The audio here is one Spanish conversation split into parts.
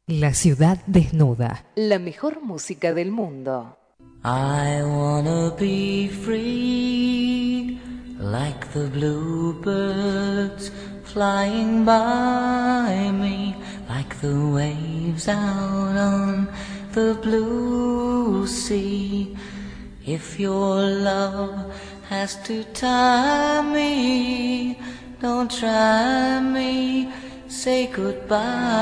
La ciudad desnuda. La mejor música del mundo. I wanna be free, like the bluebirds flying by me, like the waves out on the blue sea. If your love has to tie me, don't try me, say goodbye.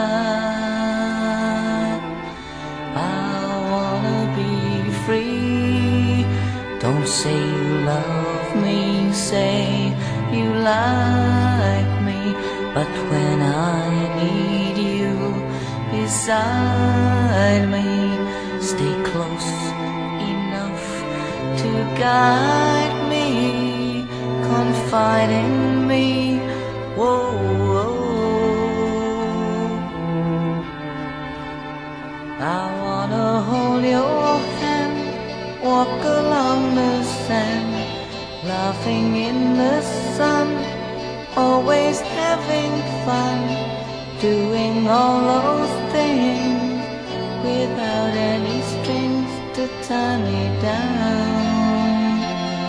I wanna be free. Don't say you love me, say you like me. But when I need you beside me, stay close enough to guide me, confide in me. Whoa, whoa. I wanna hold your hand, walk along the sand, laughing in the sun, always having fun, doing all those things without any strings to tie me down.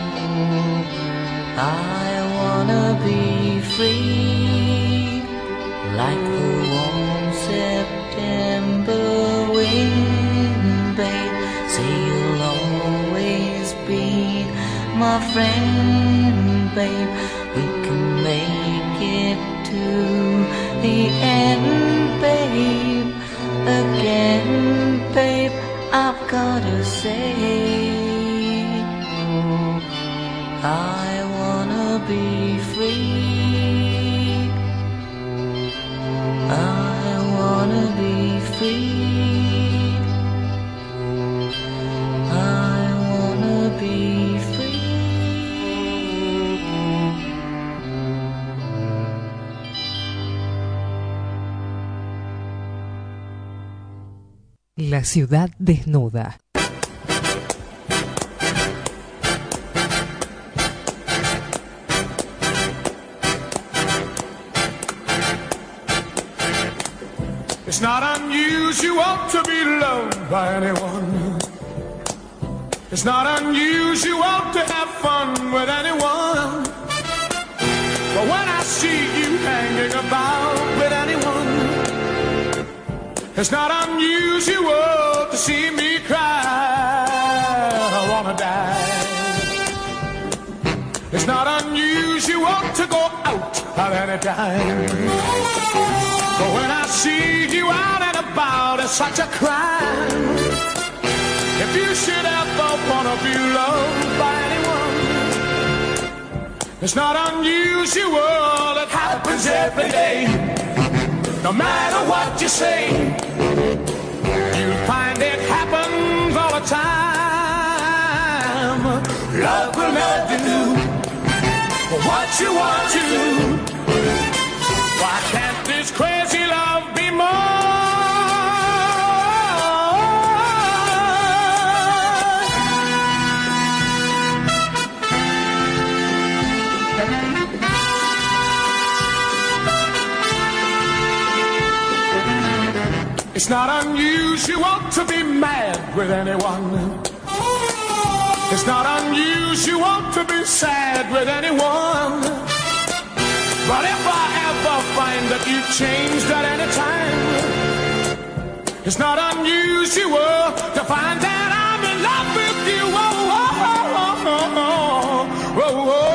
I wanna be free, like the warm September wind, babe. Say you'll always be my friend, babe. We can make it to the end, babe. Again, babe, I've gotta say, I wanna be free. I wanna be free. I wanna be free. La ciudad desnuda. It's not unusual to be loved by anyone. It's not unusual to have fun with anyone. But when I see you hanging about with anyone, it's not unusual to see me cry. I wanna die. It's not unusual to go out at any time. But when I see you out and about, it's such a crime. If you should ever wanna be loved by anyone, it's not unusual, it happens every day. No matter what you say, you'll find it happens all the time. Love will never do what you want to. Why can't this crazy love be more? It's not unusual to be mad with anyone. It's not unusual to be sad with anyone. But if I ever find that you've changed at any time, it's not unusual to find that I'm in love with you. Whoa, whoa, whoa, whoa, whoa, whoa.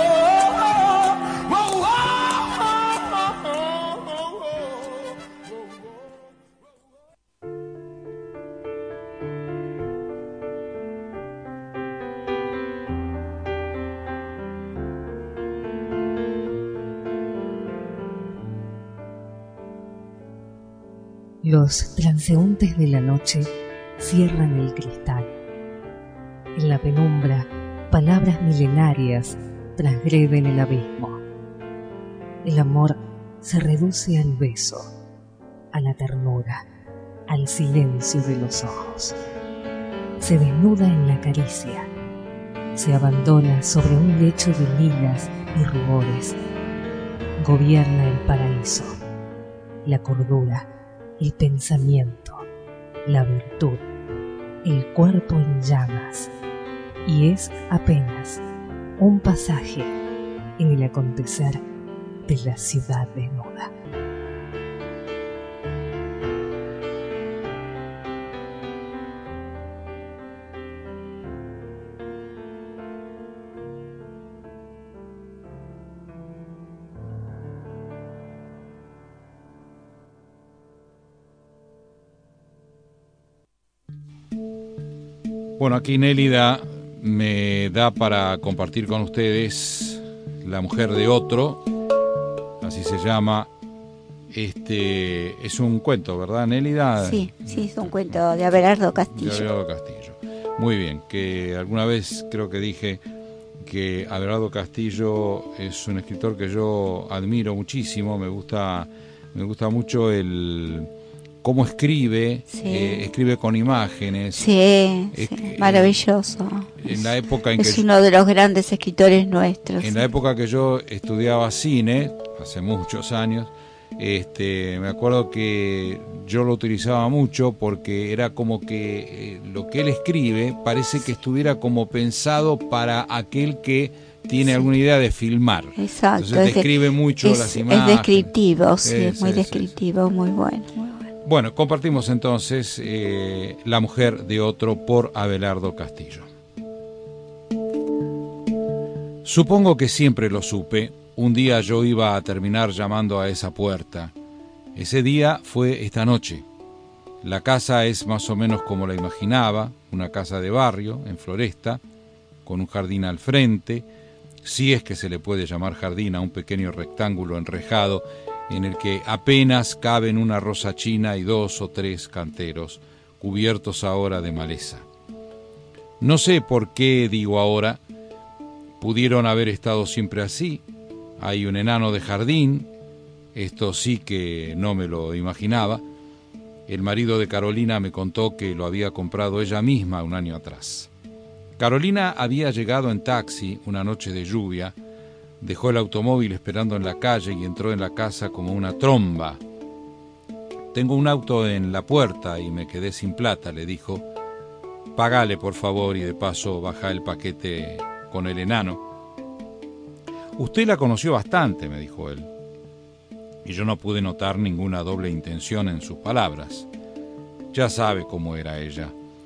Los transeúntes de la noche cierran el cristal. En la penumbra, palabras milenarias transgreden el abismo. El amor se reduce al beso, a la ternura, al silencio de los ojos. Se desnuda en la caricia, se abandona sobre un lecho de lilas y rubores. Gobierna el paraíso, la cordura, el pensamiento, la virtud, el cuerpo en llamas, y es apenas un pasaje en el acontecer de la ciudad desnuda. Bueno, aquí Nélida me da para compartir con ustedes La mujer de otro, así se llama. Es un cuento, ¿verdad, Nélida? Sí, es un cuento de Abelardo Castillo. De Abelardo Castillo. Muy bien, que alguna vez creo que dije que Abelardo Castillo es un escritor que yo admiro muchísimo, me gusta mucho cómo escribe, sí. Escribe con imágenes. Sí, maravilloso. En la época es uno de los grandes escritores nuestros. En la época que yo estudiaba cine, hace muchos años, me acuerdo que yo lo utilizaba mucho porque era como que lo que él escribe parece que estuviera como pensado para aquel que tiene alguna idea de filmar. Exacto. Entonces describe mucho las imágenes. Es descriptivo, es muy descriptivo, muy bueno. Bueno, compartimos entonces La mujer de otro por Abelardo Castillo. Supongo que siempre lo supe. Un día yo iba a terminar llamando a esa puerta. Ese día fue esta noche. La casa es más o menos como la imaginaba, una casa de barrio, en Floresta, con un jardín al frente, si es que se le puede llamar jardín a un pequeño rectángulo enrejado en el que apenas caben una rosa china y 2 o 3 canteros, cubiertos ahora de maleza. No sé por qué digo ahora, pudieron haber estado siempre así. Hay un enano de jardín, esto sí que no me lo imaginaba. El marido de Carolina me contó que lo había comprado ella misma un año atrás. Carolina había llegado en taxi una noche de lluvia, dejó el automóvil esperando en la calle y entró en la casa como una tromba. Tengo un auto en la puerta y me quedé sin plata, le dijo. Pagale, por favor, y de paso baja el paquete con el enano. Usted la conoció bastante, me dijo él, y yo no pude notar ninguna doble intención en sus palabras. Ya sabe cómo era ella.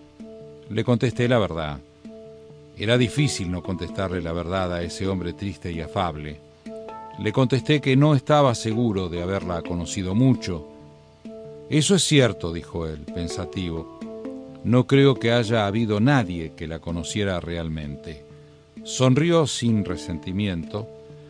Le contesté la verdad. Era difícil no contestarle la verdad a ese hombre triste y afable. Le contesté que no estaba seguro de haberla conocido mucho. Eso es cierto, dijo él, pensativo. No creo que haya habido nadie que la conociera realmente. Sonrió sin resentimiento.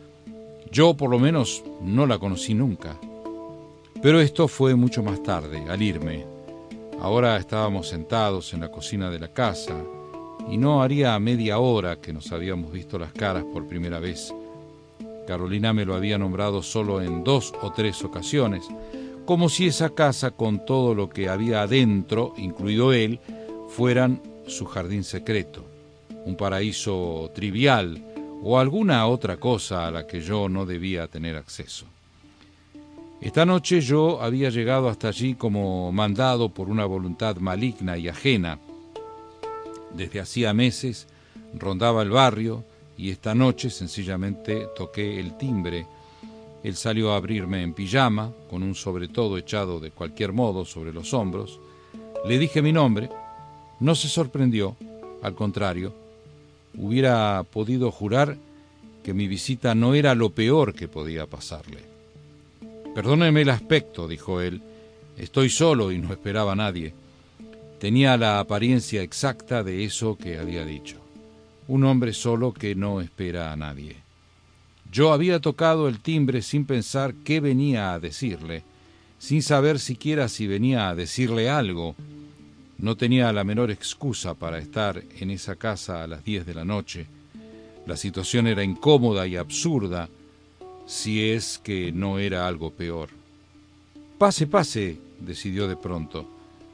Yo, por lo menos, no la conocí nunca. Pero esto fue mucho más tarde, al irme. Ahora estábamos sentados en la cocina de la casa, y no haría media hora que nos habíamos visto las caras por primera vez. Carolina me lo había nombrado solo en 2 o 3 ocasiones, como si esa casa con todo lo que había adentro, incluido él, fueran su jardín secreto, un paraíso trivial o alguna otra cosa a la que yo no debía tener acceso. Esta noche yo había llegado hasta allí como mandado por una voluntad maligna y ajena. Desde hacía meses rondaba el barrio y esta noche sencillamente toqué el timbre. Él salió a abrirme en pijama, con un sobretodo echado de cualquier modo sobre los hombros. Le dije mi nombre. No se sorprendió, al contrario. Hubiera podido jurar que mi visita no era lo peor que podía pasarle. Perdóneme el aspecto, dijo él. Estoy solo y no esperaba a nadie. Tenía la apariencia exacta de eso que había dicho. Un hombre solo que no espera a nadie. Yo había tocado el timbre sin pensar qué venía a decirle, sin saber siquiera si venía a decirle algo. No tenía la menor excusa para estar en esa casa a las 10 de la noche. La situación era incómoda y absurda, si es que no era algo peor. Pase, pase, decidió de pronto.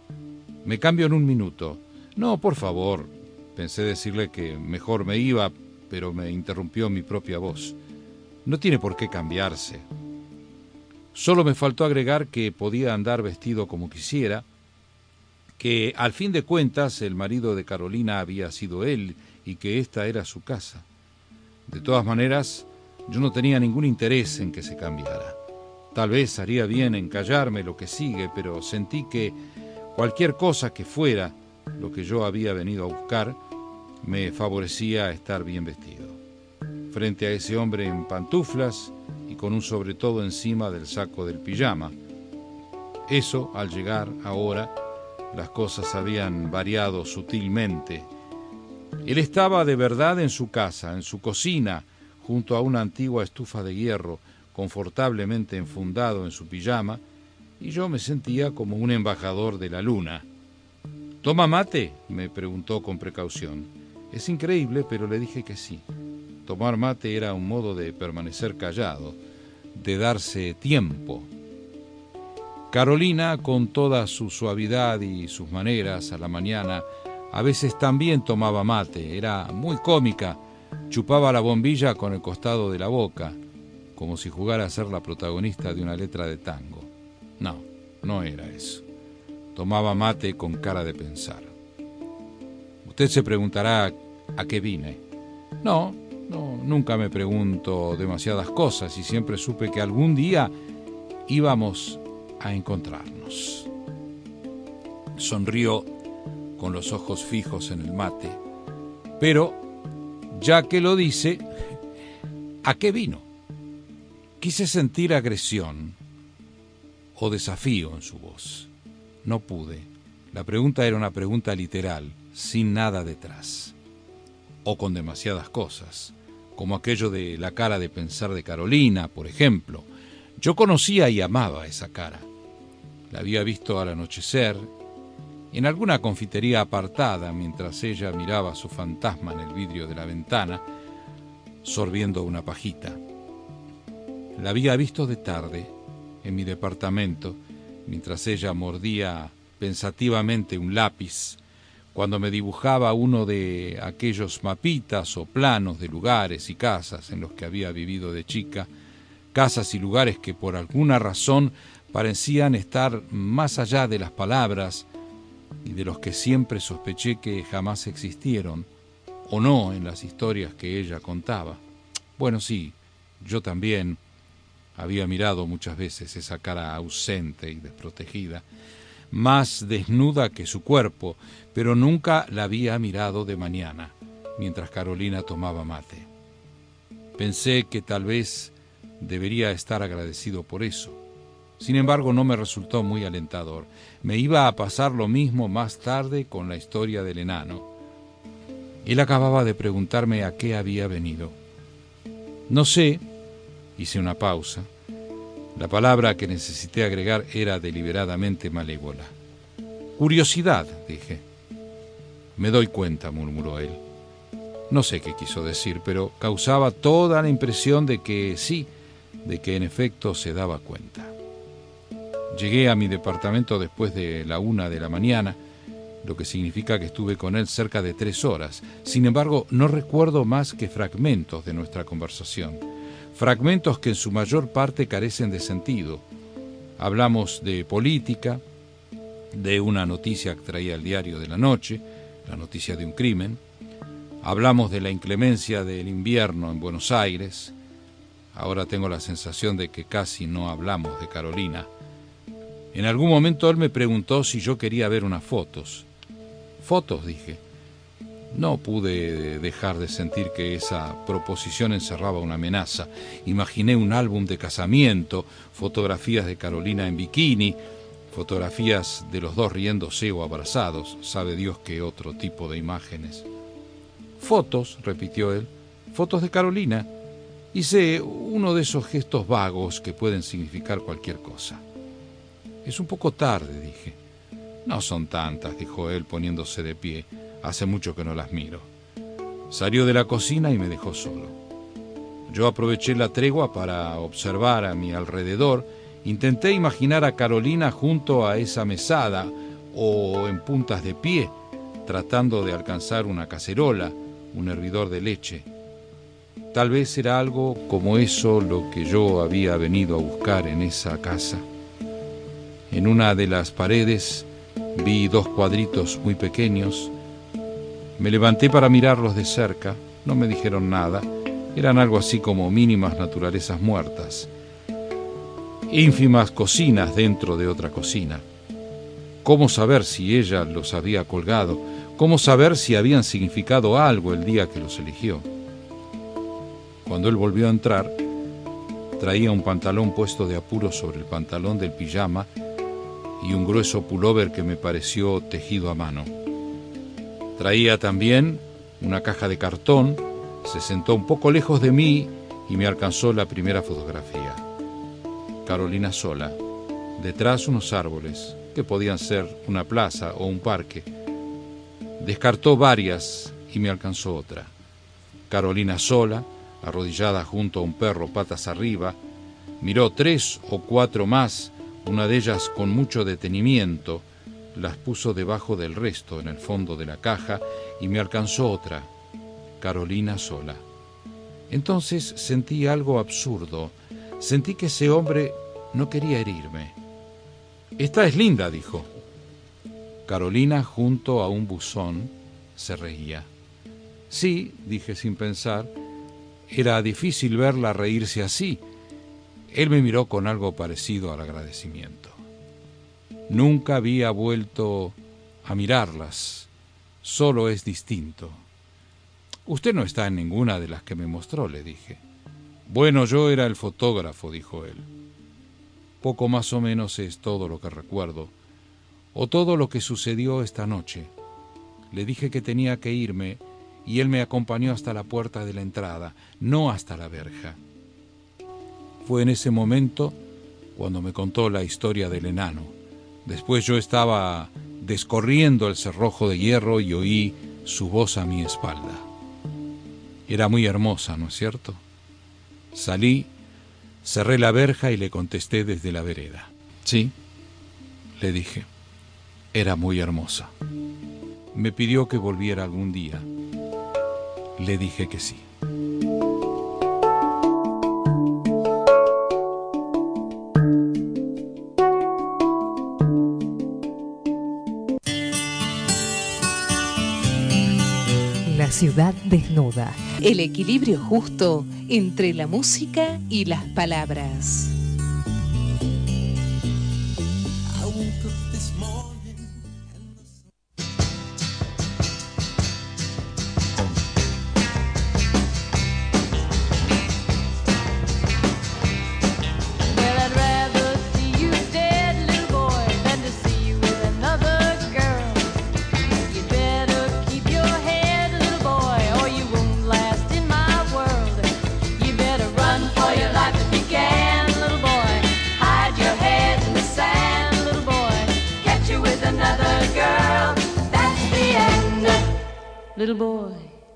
Me cambio en un minuto. No, por favor. Pensé decirle que mejor me iba, pero me interrumpió mi propia voz. No tiene por qué cambiarse. Solo me faltó agregar que podía andar vestido como quisiera, que al fin de cuentas el marido de Carolina había sido él y que esta era su casa. De todas maneras, yo no tenía ningún interés en que se cambiara. Tal vez haría bien en callarme lo que sigue, pero sentí que cualquier cosa que fuera lo que yo había venido a buscar me favorecía estar bien vestido. Frente a ese hombre en pantuflas y con un sobretodo encima del saco del pijama. Eso, al llegar ahora, las cosas habían variado sutilmente. Él estaba de verdad en su casa, en su cocina, junto a una antigua estufa de hierro, confortablemente enfundado en su pijama, y yo me sentía como un embajador de la luna. ¿Toma mate?, me preguntó con precaución. Es increíble, pero le dije que sí. Tomar mate era un modo de permanecer callado, de darse tiempo. Carolina, con toda su suavidad y sus maneras a la mañana, a veces también tomaba mate. Era muy cómica. Chupaba la bombilla con el costado de la boca, como si jugara a ser la protagonista de una letra de tango. No, no era eso. Tomaba mate con cara de pensar. Usted se preguntará a qué vine. No, nunca me pregunto demasiadas cosas y siempre supe que algún día íbamos a encontrarnos. Sonrió con los ojos fijos en el mate, pero ya que lo dice, ¿a qué vino? Quise sentir agresión o desafío en su voz. No pude. La pregunta era una pregunta literal, sin nada detrás. O con demasiadas cosas, como aquello de la cara de pensar de Carolina, por ejemplo. Yo conocía y amaba esa cara. La había visto al anochecer, en alguna confitería apartada, mientras ella miraba a su fantasma en el vidrio de la ventana, sorbiendo una pajita. La había visto de tarde, en mi departamento, mientras ella mordía pensativamente un lápiz, cuando me dibujaba uno de aquellos mapitas o planos de lugares y casas en los que había vivido de chica, casas y lugares que por alguna razón parecían estar más allá de las palabras y de los que siempre sospeché que jamás existieron, o no en las historias que ella contaba. Bueno, sí, yo también había mirado muchas veces esa cara ausente y desprotegida, más desnuda que su cuerpo, pero nunca la había mirado de mañana, mientras Carolina tomaba mate. Pensé que tal vez debería estar agradecido por eso. Sin embargo, no me resultó muy alentador. Me iba a pasar lo mismo más tarde con la historia del enano. Él acababa de preguntarme a qué había venido. No sé, hice una pausa. La palabra que necesité agregar era deliberadamente malévola. Curiosidad, dije. Me doy cuenta, murmuró él. No sé qué quiso decir, pero causaba toda la impresión de que sí, de que en efecto se daba cuenta. Llegué a mi departamento después de la 1 de la mañana, lo que significa que estuve con él cerca de 3 horas. Sin embargo, no recuerdo más que fragmentos de nuestra conversación. Fragmentos que en su mayor parte carecen de sentido. Hablamos de política, de una noticia que traía el diario de la noche, la noticia de un crimen. Hablamos de la inclemencia del invierno en Buenos Aires. Ahora tengo la sensación de que casi no hablamos de Carolina. En algún momento él me preguntó si yo quería ver unas fotos. ¿Fotos?, dije. No pude dejar de sentir que esa proposición encerraba una amenaza. Imaginé un álbum de casamiento, fotografías de Carolina en bikini, fotografías de los dos riéndose o abrazados, sabe Dios qué otro tipo de imágenes. Fotos, repitió él, fotos de Carolina. Hice uno de esos gestos vagos que pueden significar cualquier cosa. Es un poco tarde, dije. No son tantas, dijo él poniéndose de pie. Hace mucho que no las miro. Salió de la cocina y me dejó solo. Yo aproveché la tregua para observar a mi alrededor. Intenté imaginar a Carolina junto a esa mesada o en puntas de pie, tratando de alcanzar una cacerola, un hervidor de leche. Tal vez era algo como eso lo que yo había venido a buscar en esa casa. En una de las paredes vi 2 cuadritos muy pequeños. Me levanté para mirarlos de cerca. No me dijeron nada. Eran algo así como mínimas naturalezas muertas. Ínfimas cocinas dentro de otra cocina. ¿Cómo saber si ella los había colgado? ¿Cómo saber si habían significado algo el día que los eligió? Cuando él volvió a entrar, traía un pantalón puesto de apuro sobre el pantalón del pijama y un grueso pullover que me pareció tejido a mano. Traía también una caja de cartón, se sentó un poco lejos de mí y me alcanzó la primera fotografía. Carolina sola, detrás unos árboles, que podían ser una plaza o un parque. Descartó varias y me alcanzó otra. Carolina sola, arrodillada junto a un perro patas arriba, miró 3 o 4 más, una de ellas con mucho detenimiento, las puso debajo del resto en el fondo de la caja y me alcanzó otra, Carolina sola. Entonces sentí algo absurdo, sentí que ese hombre no quería herirme. «Esta es linda», dijo. Carolina, junto a un buzón, se reía. «Sí», dije sin pensar. Era difícil verla reírse así. Él me miró con algo parecido al agradecimiento. Nunca había vuelto a mirarlas. Solo es distinto. «Usted no está en ninguna de las que me mostró», le dije. «Bueno, yo era el fotógrafo», dijo él. Poco más o menos es todo lo que recuerdo, o todo lo que sucedió esta noche. Le dije que tenía que irme y él me acompañó hasta la puerta de la entrada, no hasta la verja. Fue en ese momento cuando me contó la historia del enano. Después yo estaba descorriendo el cerrojo de hierro y oí su voz a mi espalda. Era muy hermosa, ¿no es cierto? Salí, cerré la verja y le contesté desde la vereda. «Sí», le dije, «era muy hermosa». Me pidió que volviera algún día. Le dije que sí. La ciudad desnuda. El equilibrio justo entre la música y las palabras. Little boy.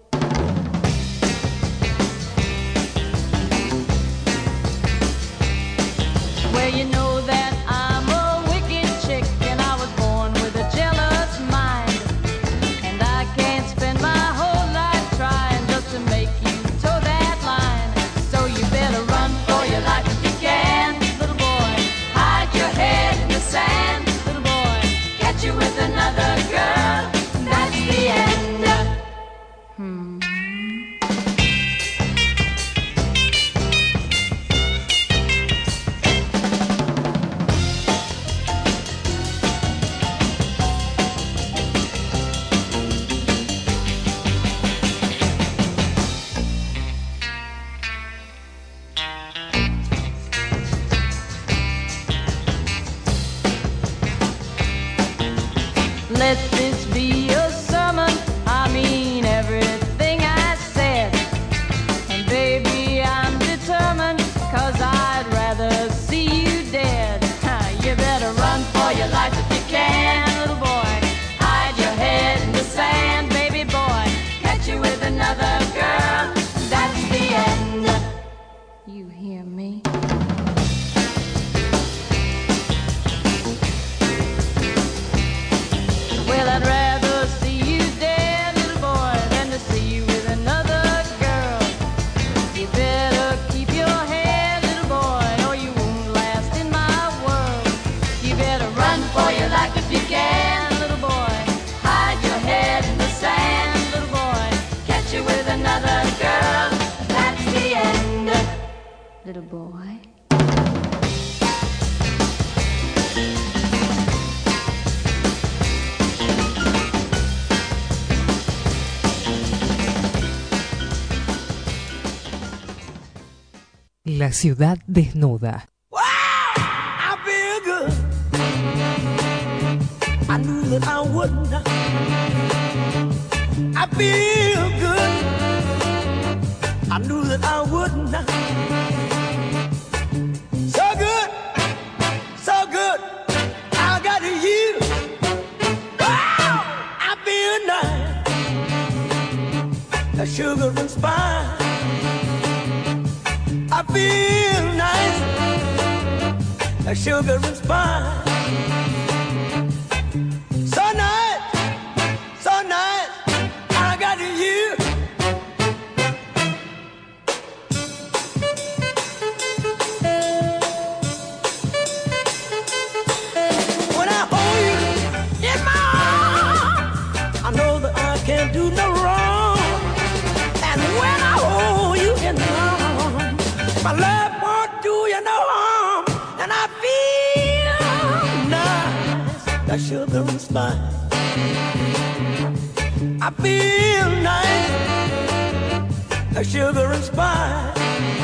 Well, you know that I'm a wicked chick, and I was born with a jealous mind, and I can't spend my whole life trying just to make you toe that line. So you better run for your life if you can, little boy. Hide your head in the sand, little boy. Catch you with another girl, that's the end. Let this be a sermon, I mean everything I said. And baby, I'm determined, 'cause I'd rather see you dead. You better run for your life if you can, little boy. Hide your head in the sand, baby boy. Catch you with another girl, that's the end. You hear me? Well, I'd rather La ciudad desnuda. Wow, I feel good. I knew that I wouldn't. I feel good. I knew that I wouldn't. So good, so good. I got you. Wow, I feel nice. A sugar and spice. I feel nice, a sugar and spice. So nice, so nice, I got you. When I hold you in my arms, I know that I can't do no wrong. And when I hold you in my arms, my love won't do you no harm, and I feel nice, like sugar and spice. I feel nice, like sugar and spice.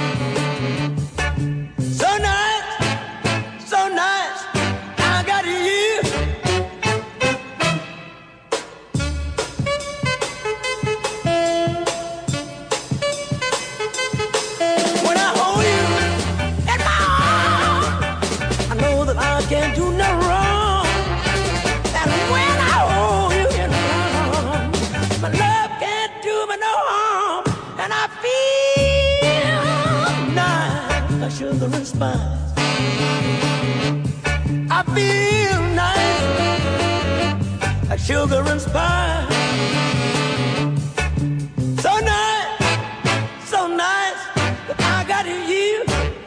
So nice, so nice, I got you. Can't do no wrong. And when I hold you in my arms, my love can't do me no harm. And I feel nice, like sugar and spice. I feel nice, like sugar and spice. So nice, so nice, that I got you.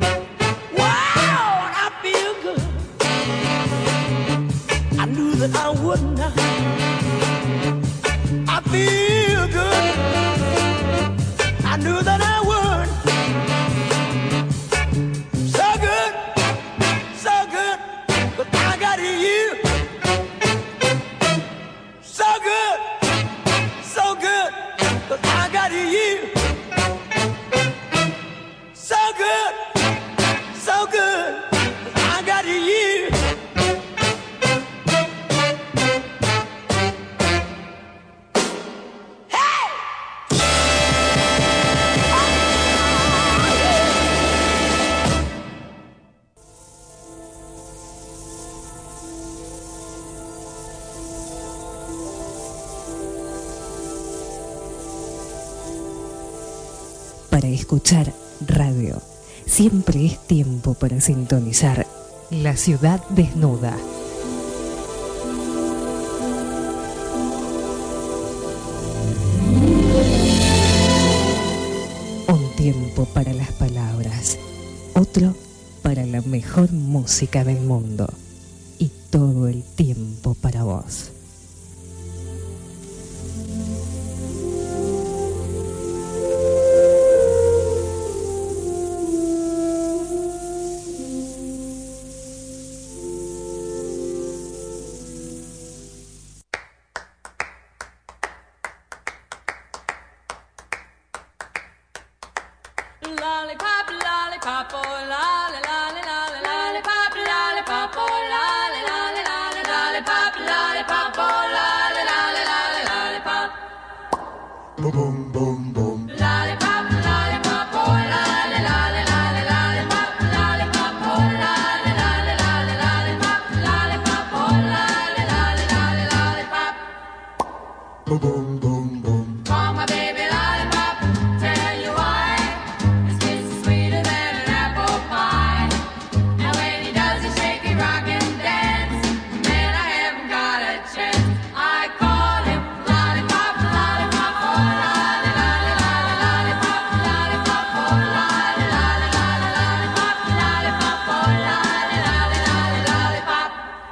Wow, I feel good. I knew that I wouldn't. I feel good. I knew that I would. So good, but I got you. So good, but I got you. So good, but I got you. Para escuchar radio, siempre es tiempo para sintonizar La ciudad desnuda. Un tiempo para las palabras, otro para la mejor música del mundo y todo el tiempo para vos. Lollipop, lollipop, oh lolly, lolly, lolly, lollipop, lollipop, oh lolly, lolly, lolly, lollipop, lollipop, oh lolly, lolly, lolly, lollipop. Boom, boom, boom, boom. Lollipop, lollipop, oh lolly, lolly, lolly, lollipop, lollipop, oh lolly, lolly, lolly, lollipop, lollipop, oh lolly, lolly, lolly, lollipop. Boom, boom, boom, boom. Oh my baby lollipop, tell you why. Sweeter than an apple pie. Now when he does his shaky rock and dance, man, I haven't got a chance. I call him lollipop, lollipop, oh lolly, lolly, lolly, lollipop, lollipop, oh lolly, lolly, lolly, lollipop, lollipop, oh lolly, lolly, lolly, lollipop.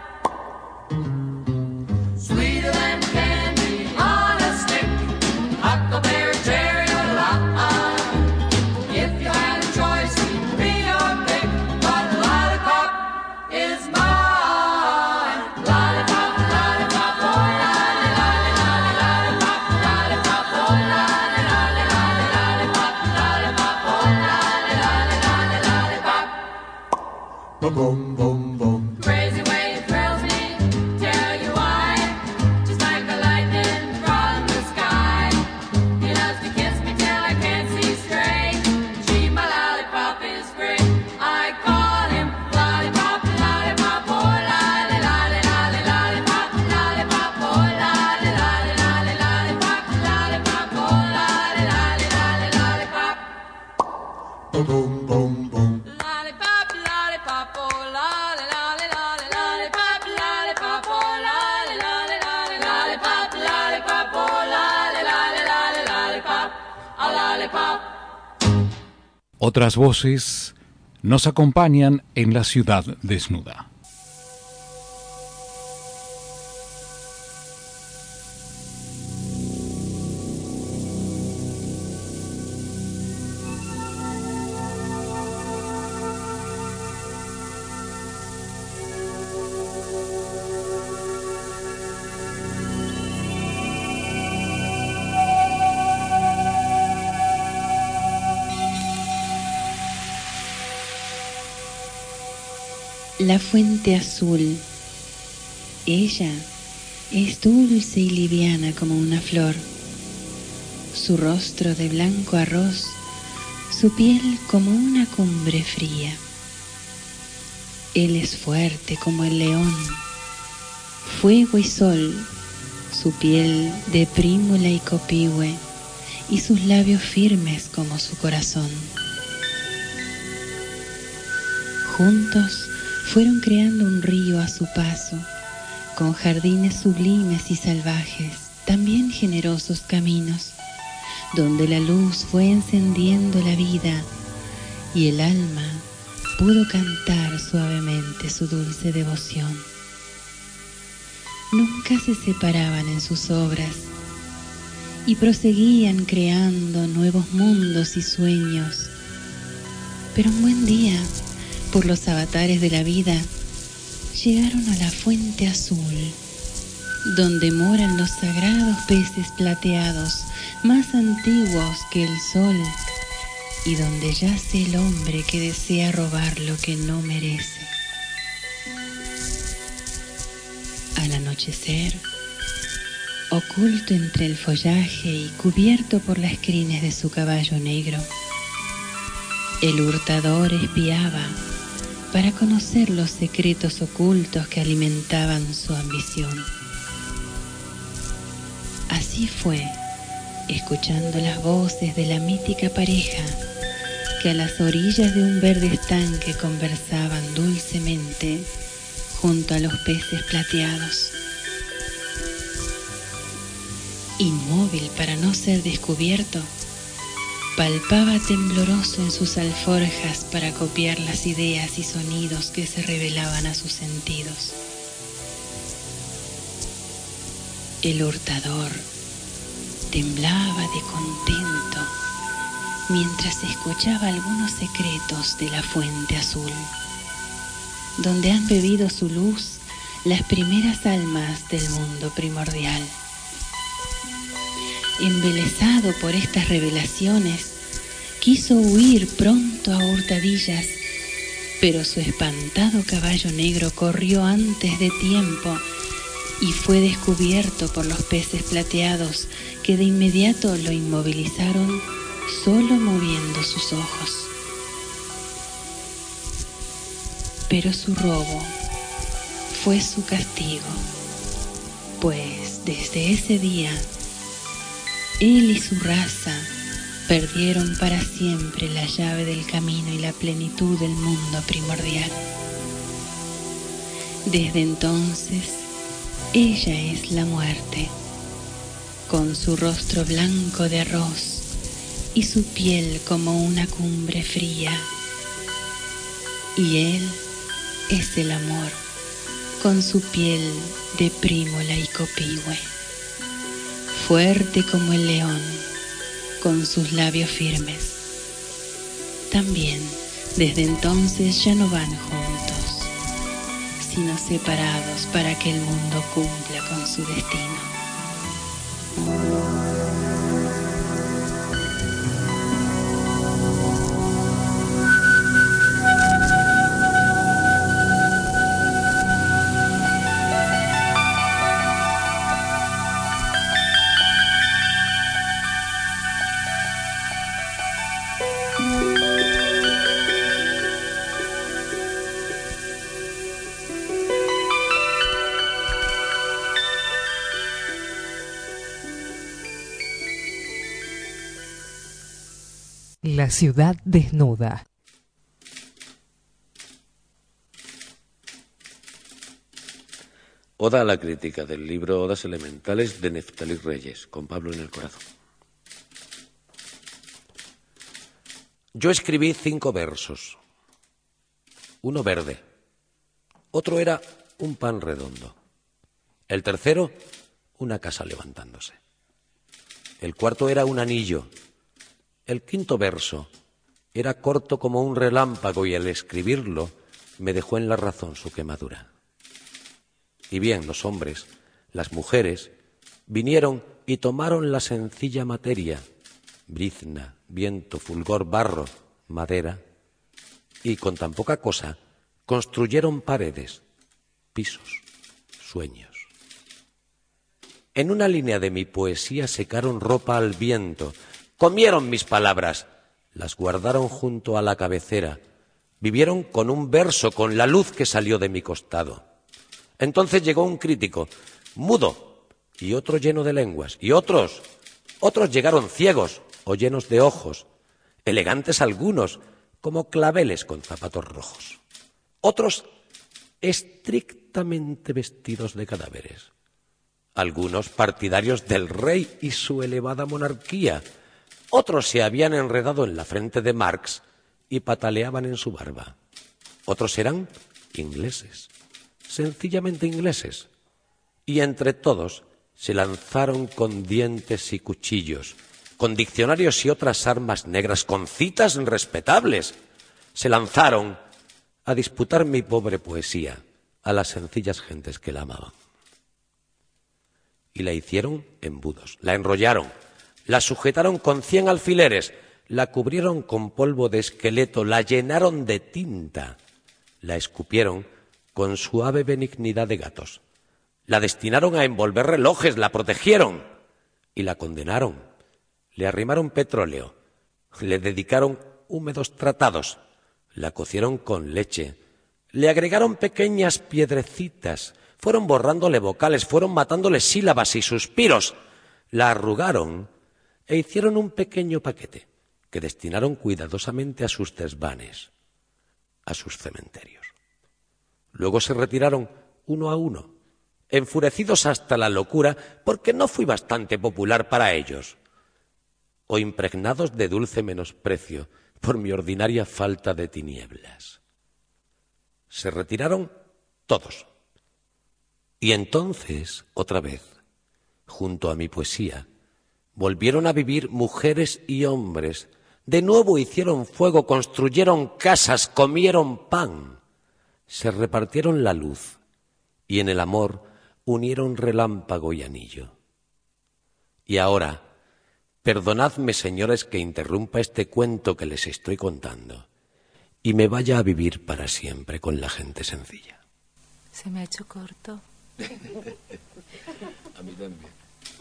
Sweeter than candy on a stick, huckleberry cherry or lolly. If you had a choice, be your pick, but lollipop is mine. Lollipop, lollipop, Otras voces nos acompañan en la ciudad desnuda. La fuente azul. Ella es dulce y liviana como una flor. Su rostro de blanco arroz, su piel como una cumbre fría. Él es fuerte como el león, fuego y sol, su piel de prímula y copihue, y sus labios firmes como su corazón. Juntos fueron creando un río a su paso, con jardines sublimes y salvajes, también generosos caminos, donde la luz fue encendiendo la vida y el alma pudo cantar suavemente su dulce devoción. Nunca se separaban en sus obras y proseguían creando nuevos mundos y sueños, pero un buen día, por los avatares de la vida, llegaron a la fuente azul, donde moran los sagrados peces plateados, más antiguos que el sol, y donde yace el hombre que desea robar lo que no merece. Al anochecer, oculto entre el follaje y cubierto por las crines de su caballo negro, el hurtador espiaba para conocer los secretos ocultos que alimentaban su ambición. Así fue, escuchando las voces de la mítica pareja, que a las orillas de un verde estanque conversaban dulcemente junto a los peces plateados. Inmóvil para no ser descubierto, palpaba tembloroso en sus alforjas para copiar las ideas y sonidos que se revelaban a sus sentidos. El hurtador temblaba de contento mientras escuchaba algunos secretos de la fuente azul, donde han bebido su luz las primeras almas del mundo primordial. Embelesado por estas revelaciones, quiso huir pronto a hurtadillas, pero su espantado caballo negro corrió antes de tiempo y fue descubierto por los peces plateados, que de inmediato lo inmovilizaron solo moviendo sus ojos. Pero su robo fue su castigo, pues desde ese día él y su raza perdieron para siempre la llave del camino y la plenitud del mundo primordial. Desde entonces, ella es la muerte, con su rostro blanco de arroz y su piel como una cumbre fría. Y él es el amor, con su piel de prímula y copihue, fuerte como el león, con sus labios firmes. También, desde entonces ya no van juntos, sino separados para que el mundo cumpla con su destino. La ciudad desnuda. Oda a la crítica, del libro Odas Elementales de Neftalí Reyes, con Pablo en el corazón. Yo escribí 5 versos. Uno verde, otro era un pan redondo, el tercero una casa levantándose, el cuarto era un anillo, el quinto verso era corto como un relámpago y al escribirlo me dejó en la razón su quemadura. Y bien, los hombres, las mujeres, vinieron y tomaron la sencilla materia, brizna, viento, fulgor, barro, madera, y con tan poca cosa construyeron paredes, pisos, sueños. En una línea de mi poesía secaron ropa al viento, comieron mis palabras, las guardaron junto a la cabecera, vivieron con un verso, con la luz que salió de mi costado. Entonces llegó un crítico, mudo, y otro lleno de lenguas, y otros llegaron ciegos o llenos de ojos, elegantes algunos, como claveles con zapatos rojos. Otros estrictamente vestidos de cadáveres. Algunos partidarios del rey y su elevada monarquía. Otros se habían enredado en la frente de Marx y pataleaban en su barba. Otros eran ingleses, sencillamente ingleses. Y entre todos se lanzaron con dientes y cuchillos, con diccionarios y otras armas negras, con citas respetables. Se lanzaron a disputar mi pobre poesía a las sencillas gentes que la amaban. Y la hicieron embudos, la enrollaron, la sujetaron con 100 alfileres, la cubrieron con polvo de esqueleto, la llenaron de tinta, la escupieron con suave benignidad de gatos, la destinaron a envolver relojes, la protegieron y la condenaron. Le arrimaron petróleo, le dedicaron húmedos tratados, la cocieron con leche, le agregaron pequeñas piedrecitas, fueron borrándole vocales, fueron matándole sílabas y suspiros, la arrugaron e hicieron un pequeño paquete que destinaron cuidadosamente a sus desvanes, a sus cementerios. Luego se retiraron uno a uno, enfurecidos hasta la locura, porque no fui bastante popular para ellos, o impregnados de dulce menosprecio por mi ordinaria falta de tinieblas. Se retiraron todos. Y entonces, otra vez, junto a mi poesía, volvieron a vivir mujeres y hombres. De nuevo hicieron fuego, construyeron casas, comieron pan, se repartieron la luz y en el amor unieron relámpago y anillo. Y ahora, perdonadme, señores, que interrumpa este cuento que les estoy contando y me vaya a vivir para siempre con la gente sencilla. Se me ha hecho corto. A mí también.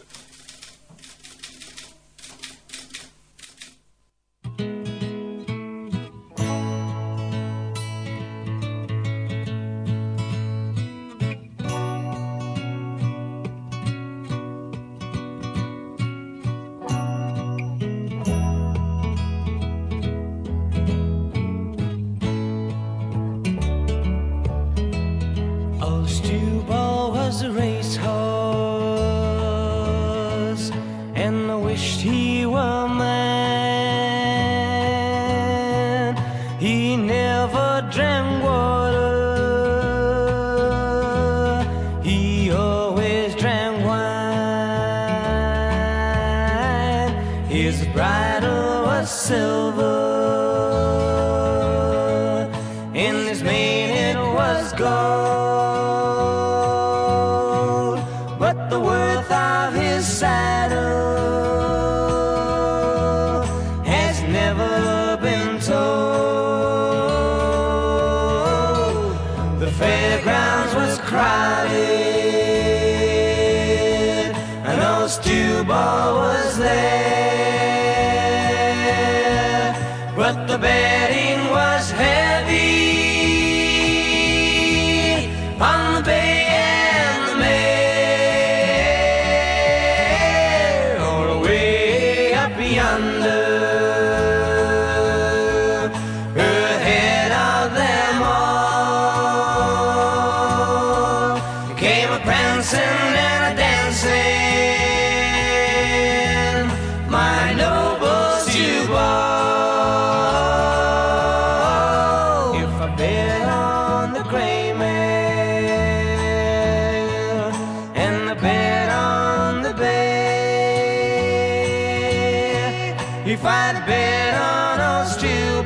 A racehorse, and I wished he were mine. He never drank water, he always drank wine. His bridle was silver, and his mane it was gold. Saddle has never been told. The fairgrounds was crowded, an old stew ball was there, but the betting was heavy on the bay. My noble stew ball. if I'd been on a steel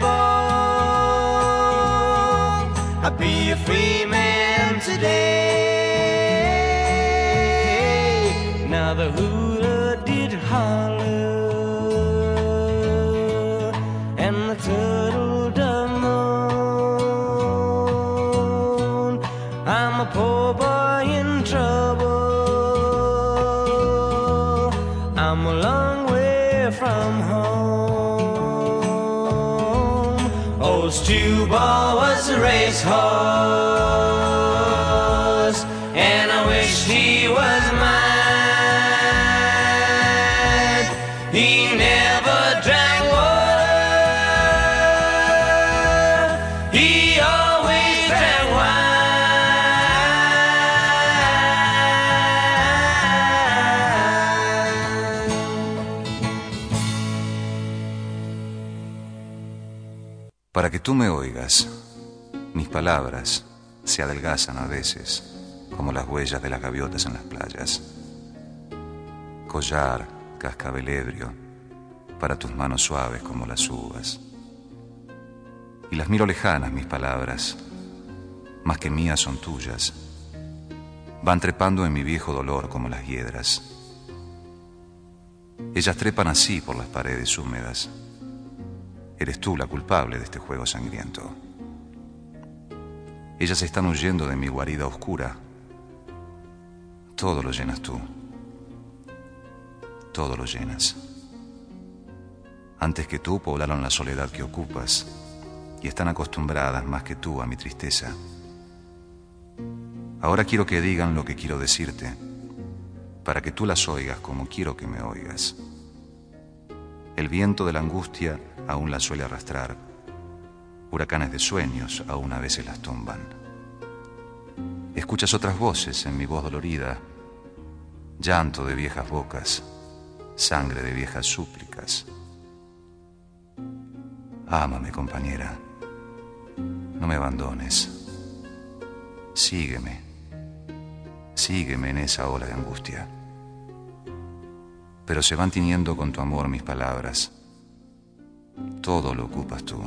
ball, I'd be a free man today. Now the hula did holler, and the turtle dove moan. I'm a poor boy in trouble, I'm a long way from home. Old Stew Ball was a racehorse, and I wish he was mine. He never drank water, he always drank Para que tú me oigas, mis palabras se adelgazan a veces, como las huellas de las gaviotas en las playas. Collar, cascabel ebrio, para tus manos suaves como las uvas. Y las miro lejanas, mis palabras, más que mías son tuyas. Van trepando en mi viejo dolor como las hiedras. Ellas trepan así por las paredes húmedas. Eres tú la culpable de este juego sangriento. Ellas están huyendo de mi guarida oscura. Todo lo llenas tú. Todo lo llenas. Antes que tú poblaron la soledad que ocupas y están acostumbradas más que tú a mi tristeza. Ahora quiero que digan lo que quiero decirte, para que tú las oigas como quiero que me oigas. El viento de la angustia aún las suele arrastrar. Huracanes de sueños aún a veces las tumban. Escuchas otras voces en mi voz dolorida, llanto de viejas bocas, sangre de viejas súplicas. Ámame, compañera, no me abandones. Sígueme, sígueme en esa ola de angustia. Pero se van tiñendo con tu amor mis palabras. Todo lo ocupas tú,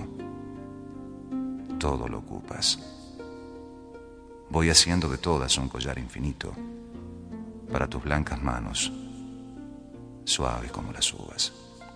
todo lo ocupas. Voy haciendo de todas un collar infinito para tus blancas manos, suaves como las uvas.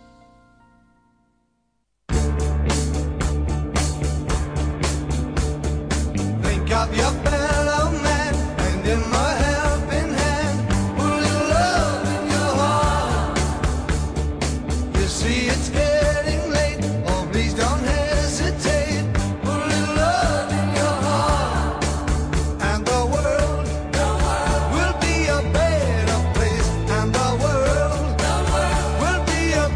Think of your fellow man, and in my helping hand, put a little love in your heart. You see it's getting late, oh please don't hesitate. Put a little love in your heart, and the world will be a better place, and the world will be a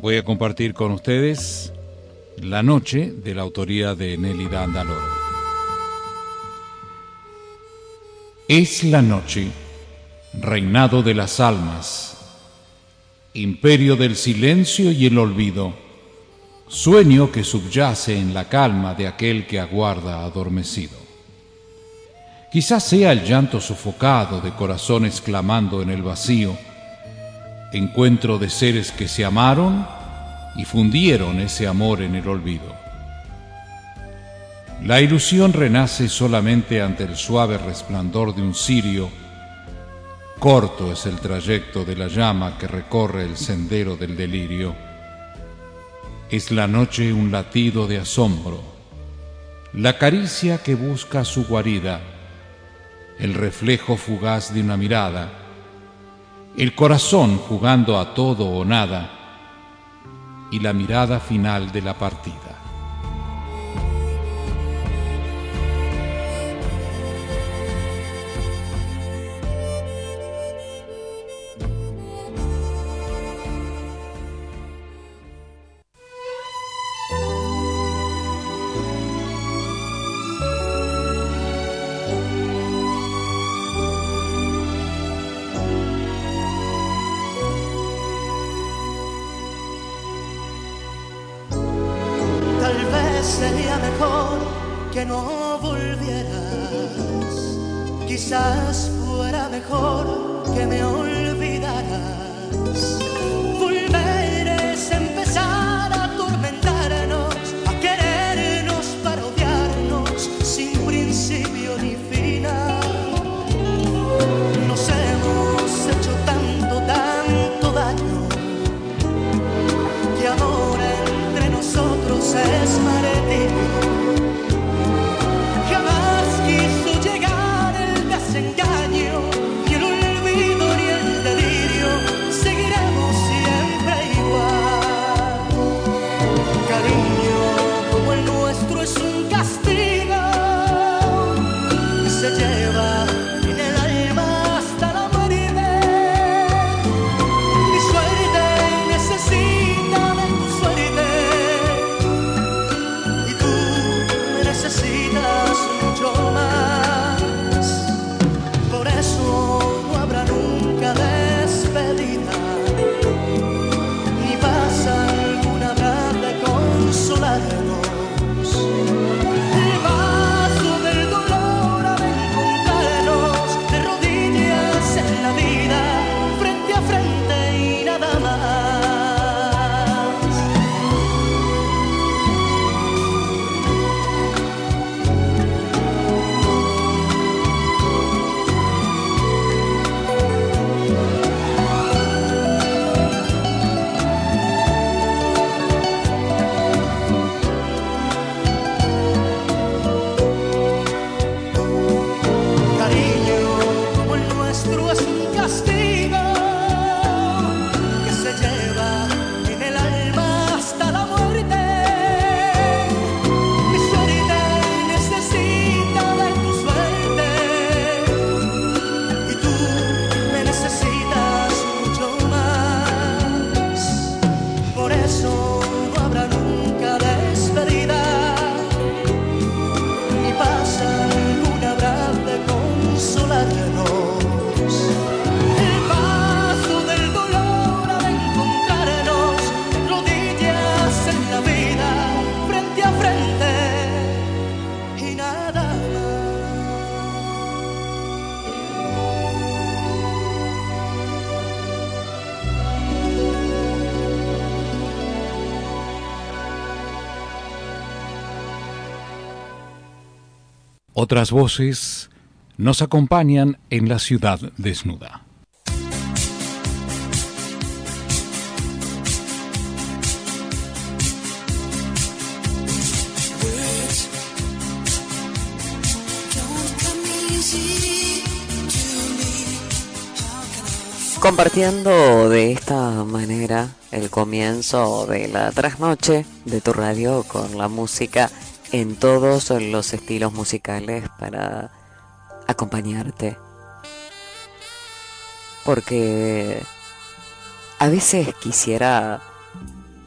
voy a compartir con ustedes La Noche, de la autoría de Nélida Andaloro. Es la noche, reinado de las almas, imperio del silencio y el olvido, sueño que subyace en la calma de aquel que aguarda adormecido. Quizás sea el llanto sofocado de corazones clamando en el vacío, encuentro de seres que se amaron y fundieron ese amor en el olvido. La ilusión renace solamente ante el suave resplandor de un cirio. Corto es el trayecto de la llama que recorre el sendero del delirio. Es la noche un latido de asombro, la caricia que busca su guarida, el reflejo fugaz de una mirada, el corazón jugando a todo o nada y la mirada final de la partida. Sería mejor que no volvieras, quizás fuera mejor que me olvidaras. Volver es empezar a atormentarnos, a querernos para odiarnos sin principio ni final. Nos hemos hecho tanto daño, que amor entre nosotros es mareo. Jamás quiso llegar el desengaño, ni el olvido ni el delirio. Seguiremos siempre igual. Cariño como el nuestro es un castigo que se lleva en el alma hasta la muerte. Mi suerte necesita de tu suerte, necesitas mucho más. Por eso no habrá nunca despedida, ni pasa alguna habrá de consolarnos. El vaso del dolor ha de encontrarnos de rodillas en la vida, frente a frente y nada más. Otras voces nos acompañan en La Ciudad Desnuda. Compartiendo de esta manera el comienzo de la trasnoche de tu radio con la música en todos los estilos musicales para acompañarte. Porque a veces quisiera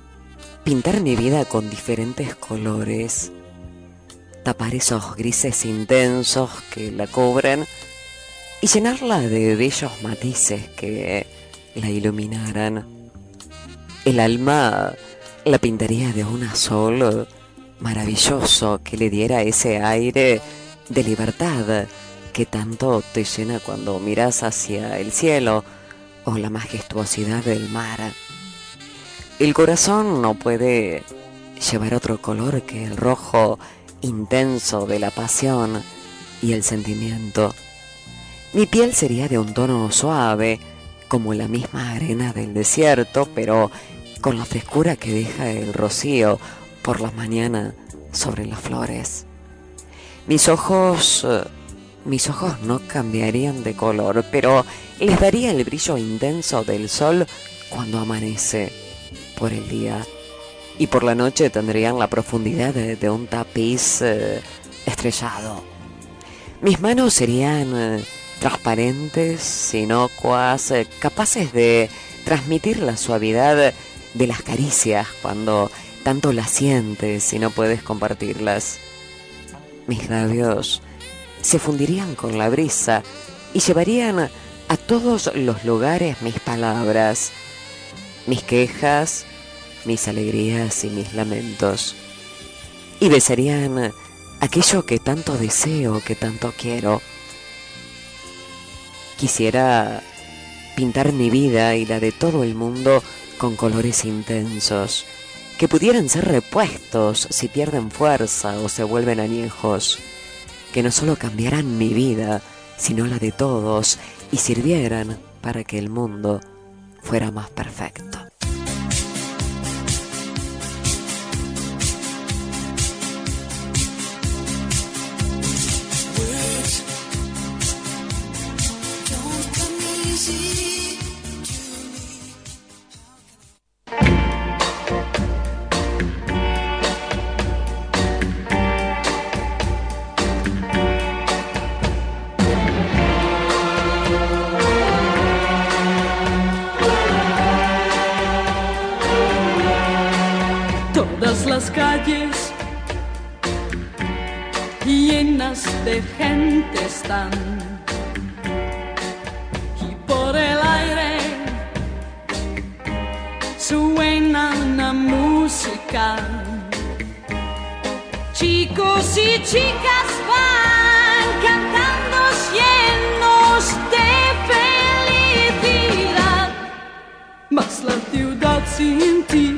pintar mi vida con diferentes colores, tapar esos grises intensos que la cubren y llenarla de bellos matices que la iluminaran. El alma la pintaría de un azul maravilloso que le diera ese aire de libertad que tanto te llena cuando miras hacia el cielo o la majestuosidad del mar. El corazón no puede llevar otro color que el rojo intenso de la pasión y el sentimiento. Mi piel sería de un tono suave, como la misma arena del desierto, pero con la frescura que deja el rocío por la mañana sobre las flores. Mis ojos no cambiarían de color, pero les daría el brillo intenso del sol cuando amanece por el día, y por la noche tendrían la profundidad de un tapiz estrellado. Mis manos serían transparentes, inocuas, capaces de transmitir la suavidad de las caricias cuando tanto las sientes y no puedes compartirlas. Mis labios se fundirían con la brisa y llevarían a todos los lugares mis palabras, mis quejas, mis alegrías y mis lamentos, y besarían aquello que tanto deseo, que tanto quiero. Quisiera pintar mi vida y la de todo el mundo con colores intensos, que pudieran ser repuestos si pierden fuerza o se vuelven añejos, que no solo cambiaran mi vida, sino la de todos, y sirvieran para que el mundo fuera más perfecto. Las calles llenas de gente están, y por el aire suena una música. Chicos y chicas van cantando llenos de felicidad, mas la ciudad sin ti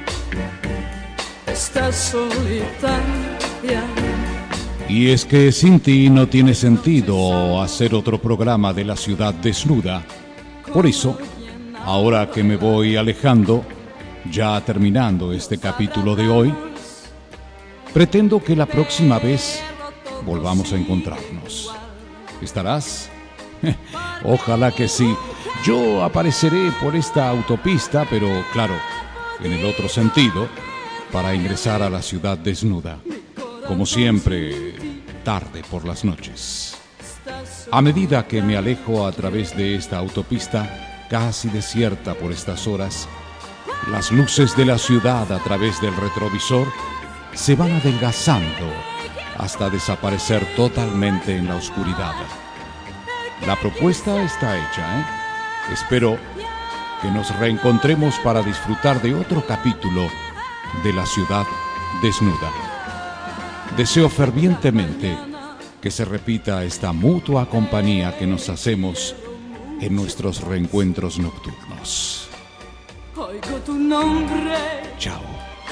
está solitaria. Y es que sin ti no tiene sentido hacer otro programa de La Ciudad Desnuda. Por eso, ahora que me voy alejando, ya terminando este capítulo de hoy, pretendo que la próxima vez volvamos a encontrarnos. ¿Estarás? Ojalá que sí. Yo apareceré por esta autopista, pero claro, en el otro sentido, para ingresar a La Ciudad Desnuda, como siempre, tarde por las noches. A medida que me alejo a través de esta autopista, casi desierta por estas horas, las luces de la ciudad a través del retrovisor se van adelgazando hasta desaparecer totalmente en la oscuridad. La propuesta está hecha, ¿eh? Espero que nos reencontremos para disfrutar de otro capítulo de La Ciudad Desnuda. Deseo fervientemente que se repita esta mutua compañía que nos hacemos en nuestros reencuentros nocturnos. Oigo tu nombre. Chao.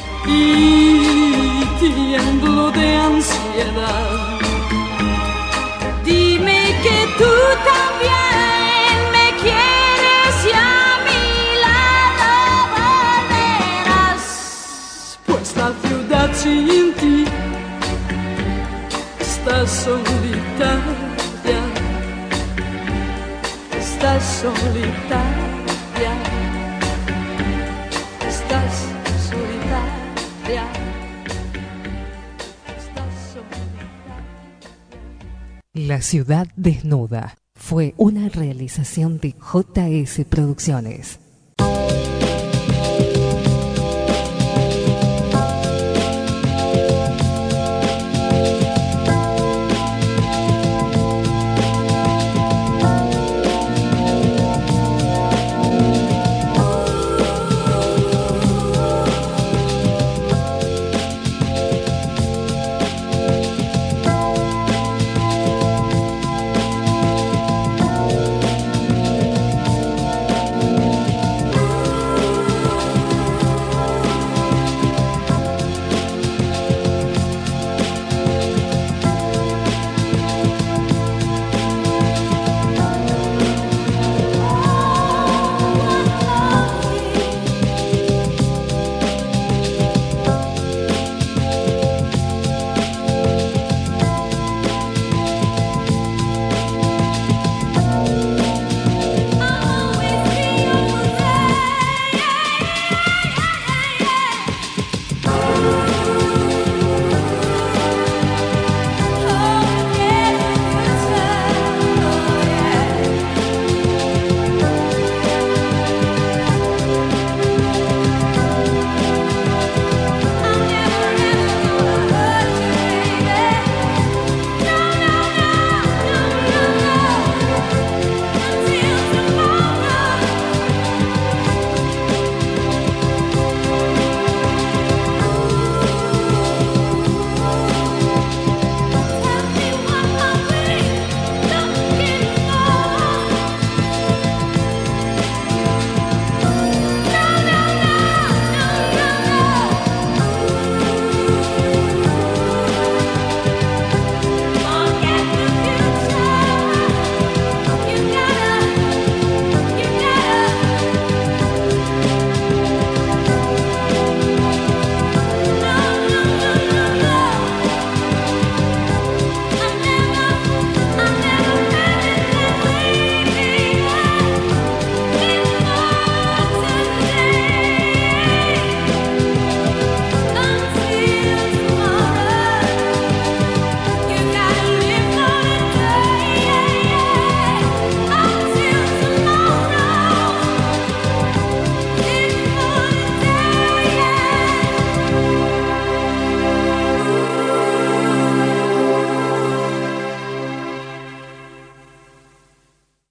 Y tiemblo de ansiedad. Dime que tú también me quieres y a mi lado volverás. Pues la ciudad sin ti está solitaria. Está solitaria. La Ciudad Desnuda fue una realización de JS Producciones. you.